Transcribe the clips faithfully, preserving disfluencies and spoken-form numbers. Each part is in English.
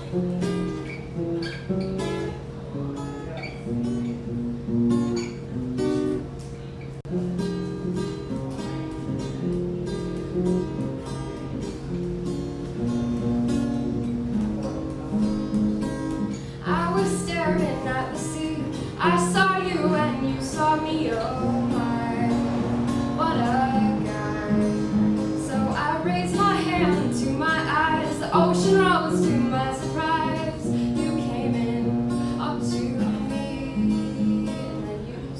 I was staring at the sea. I saw you and you saw me. Oh my, what a guy. So I raised my hand to my eyes. The ocean rose to my surprise. You came in up to me and then you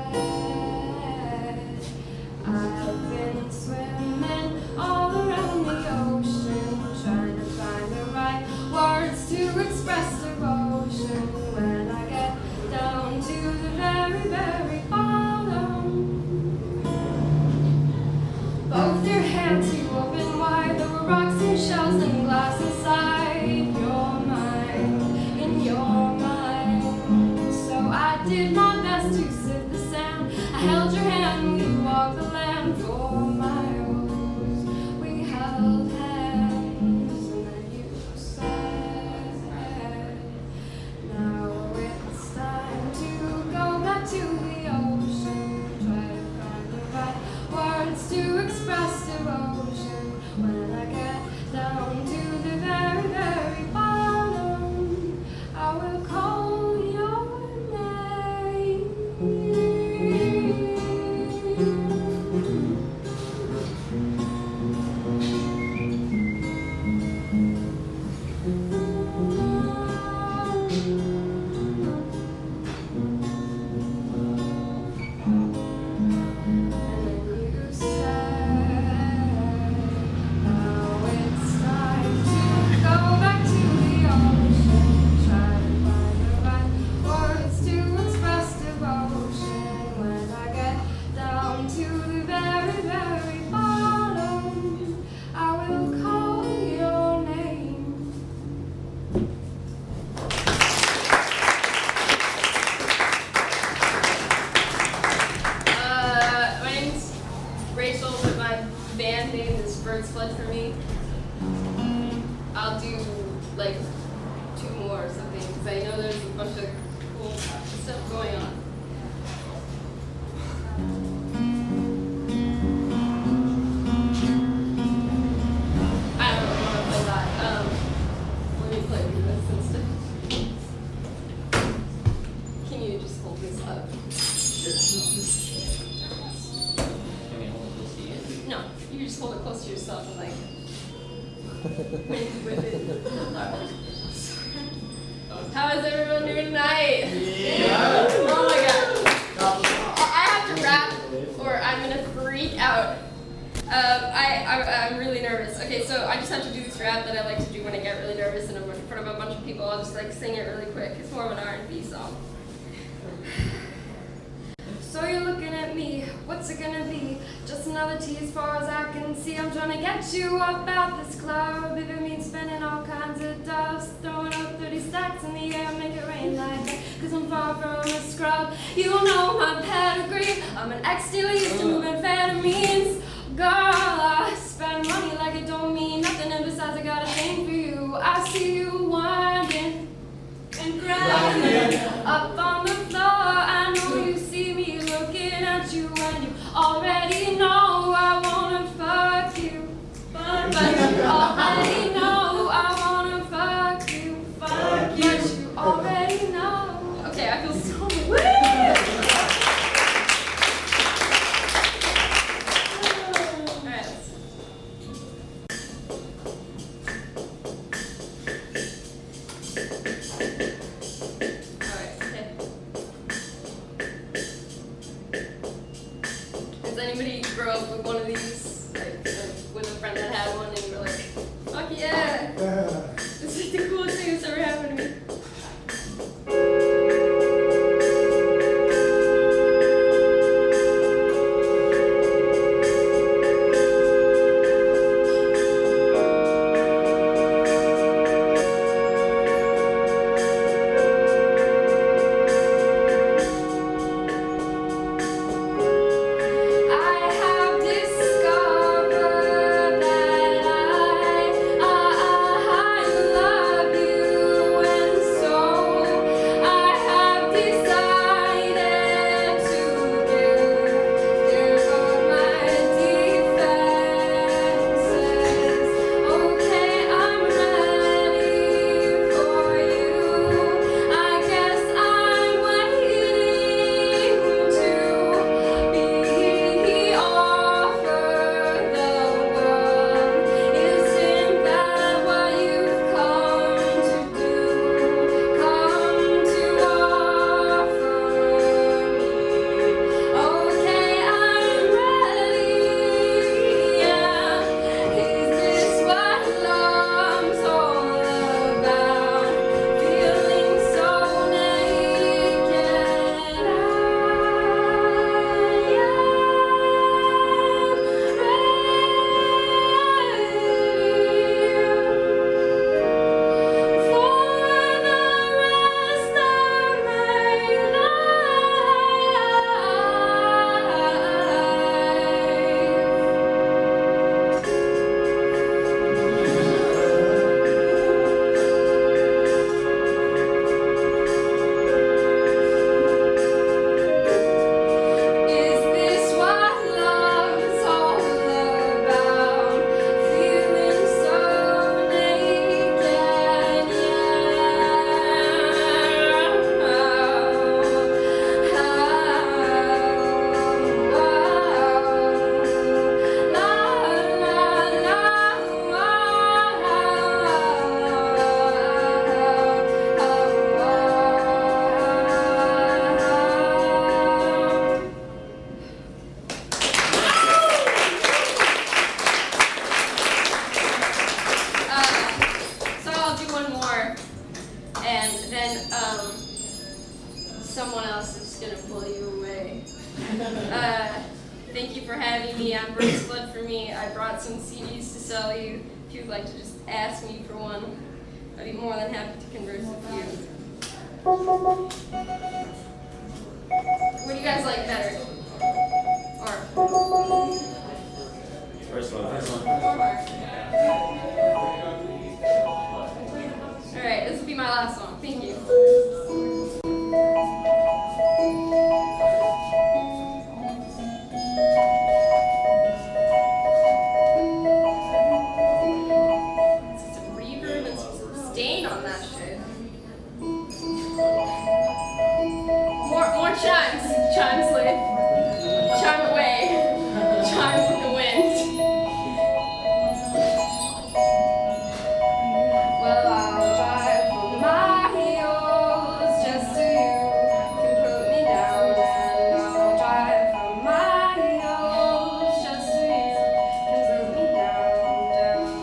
said, I've been swimming all around the ocean, trying to find the right words to express devotion. When I get down to the very, very bottom, both your hands you open wide. There were rocks and shells and glass inside your mind, in your mind. So I did my best to sift the sand. I held your hand, we walked the land for miles. We held hands, and then you said, now it's time to go back to the ocean. Try to find the right words to express devotion. When I get down to the very, very bottom, I will call your name. Rachel, but my band name is Birds Fled For Me. I'll do like two more or something because I know there's a bunch of cool stuff going on. I don't really want to play that. Um, let me play this instead. Can you just hold this up? No, you just hold it close to yourself and like wink with it. How is everyone doing tonight? Yeah. Oh my god. I have to rap or I'm gonna freak out. Um, I, I, I'm really nervous. Okay, so I just have to do this rap that I like to do when I get really nervous and I'm in front of a bunch of people. I'll just like sing it really quick. It's more of an R and B song. So you're looking at me, what's it gonna be? Just another tea as far as I can see. I'm trying to get you up out this club. If it means spending all kinds of dust, throwing up thirty stacks in the air, make it rain like that. Cause I'm far from a scrub. You know my pedigree. I'm an ex-dealer used to move amphetamines. Girl, I spend money like it don't mean nothing. And besides, I got a thing for you. I see you winding and grinding up on the floor. I know you see me looking at you and you already know I wanna fuck you. But you already know I wanna fuck you. Fuck you. But you already know. Okay, I feel so good. Anybody grow up with one of these, like, like with a friend that had one, and you were like, fuck yeah! Yeah. It's like the coolest thing that's ever happened to me. I have this then um, someone else is going to blow you away. Uh, thank you for having me. I'm Bruce Blood for Me. I brought some C Ds to sell you. If you'd like to just ask me for one, I'd be more than happy to converse with you. What do you guys like better? Or? First one, first one. Alright, this will be my last song. Thank you. There's some reverb and some sustain on that shit. More, more chimes. Chimes, Slade. Chime away. Chimes with the wind. Well, I'll drive for miles just so you can put me down, and I'll drive for miles just so you can put me down, down.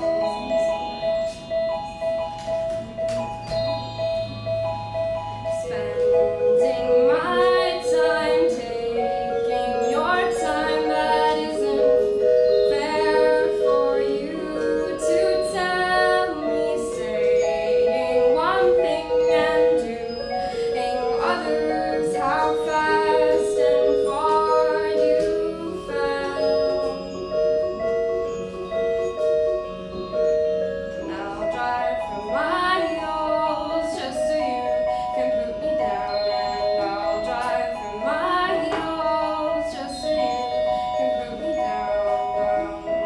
Spending my time taking your time, that isn't fair for you to tell me, saying one thing and doing others, how fast and far you fell. And I'll drive for miles just so you can put me down, and I'll drive for miles just so you can put me down, down.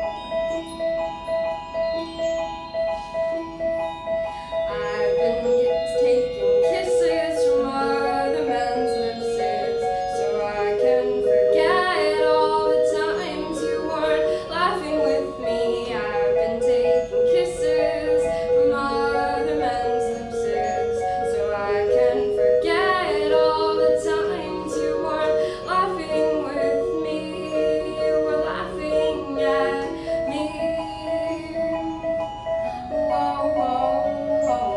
I've been taking kisses from other men's lips so I can forget all the times you weren't laughing with me. I've been taking kisses from other men's lips so I can forget all the times you weren't laughing with me. You were laughing at me. Whoa, whoa, whoa.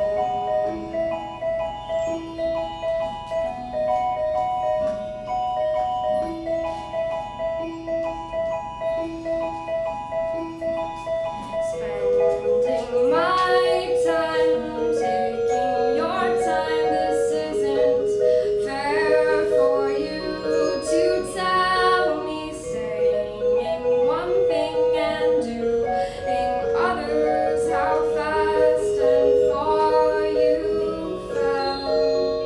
Spending my time taking your time, this isn't fair for you to tell me, saying one thing and doing others, how fast and far you fell.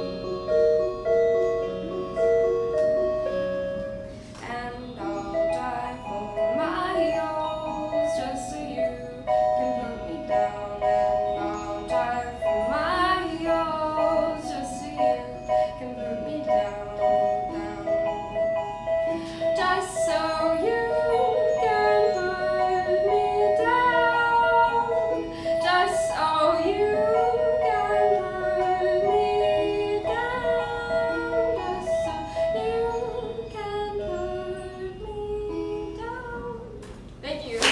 And I'll drive for miles just so you can put me down, and I'll drive for miles just so you can put me down, down. Just so you can put me down, just so you can put me down, just so you can put me down. Thank you.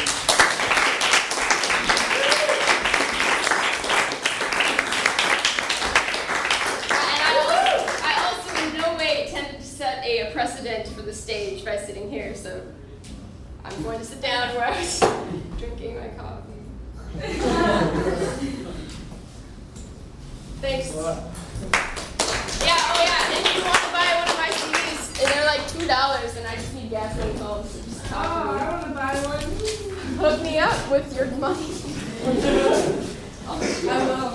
And I also, I also in no way intended to set a precedent for the stage by sitting here, so I'm going to sit down where I was drinking my coffee. Thanks. Yeah, oh yeah, and if you want to buy one of my C Ds, and they're like two dollars, and I just need gasoline home, so just talk Oh, to me. I want to buy one. Hook me up with your money. I will.